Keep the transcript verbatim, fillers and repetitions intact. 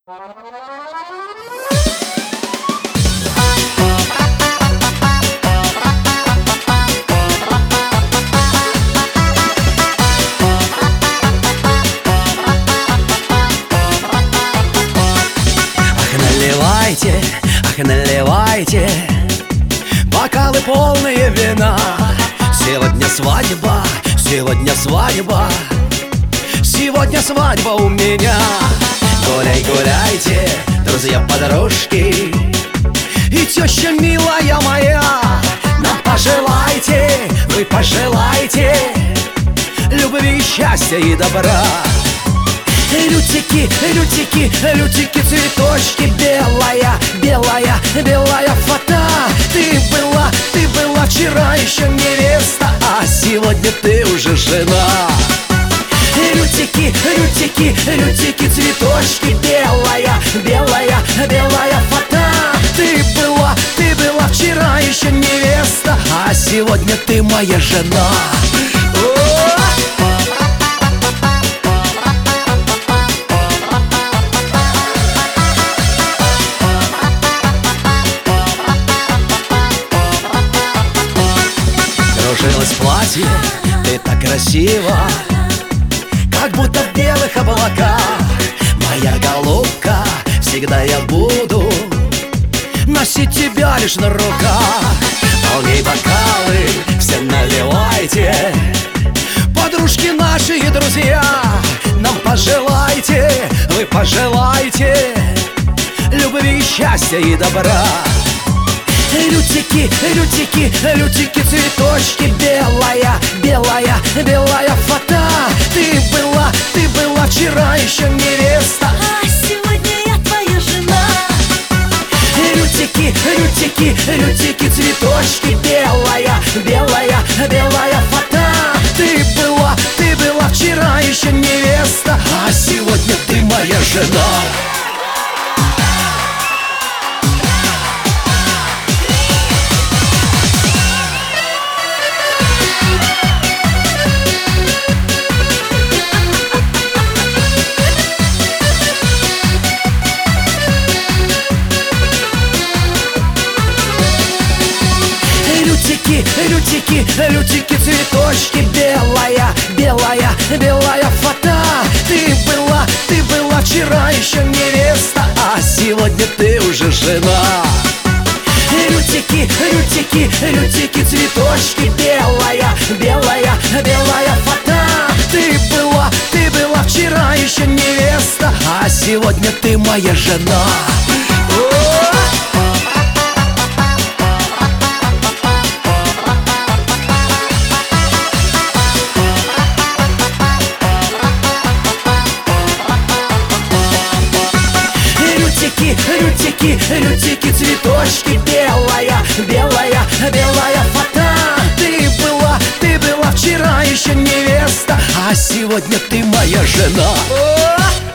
Наливайте, ах, наливайте бокалы полные вина. Сегодня свадьба, сегодня свадьба, сегодня свадьба у меня. Гуляй, гуляйте, друзья-подружки и теща милая моя. Нам пожелайте, вы пожелайте любви, счастья и добра. Лютики, лютики, лютики, цветочки, белая, белая, белая фата. Ты была, ты была вчера еще невеста, а сегодня ты уже жена. Лютики, лютики, лютики, цветочки, белая, белая, белая фата. Ты была, ты была вчера еще невеста, а сегодня ты моя жена. Кружилось платье, ты так красиво, как будто в белых облаках. Моя голубка, всегда я буду носить тебя лишь на руках. Полней бокалы, все наливайте, подружки наши и друзья. Нам пожелайте, вы пожелайте любви, счастья и добра. Лютики, лютики, лютики, цветочки, белая, белая, белая фата. Ты была, ты была вчера еще невеста, а сегодня я твоя жена. Лютики, лютики, лютики, цветочки, белая, белая, белая фата. Ты была, ты была вчера еще невеста, а сегодня ты моя жена. Лютики, лютики, лютики, цветочки, белая, белая, белая фата. Ты была, ты была вчера еще невеста, а сегодня ты уже жена. Лютики, лютики, лютики, цветочки, белая, белая, белая фата. Ты была, ты была вчера еще невеста, а сегодня ты моя жена. Лютики, лютики, лютики, цветочки, белая, белая, белая фата. Ты была, ты была вчера еще невеста, а сегодня ты моя жена.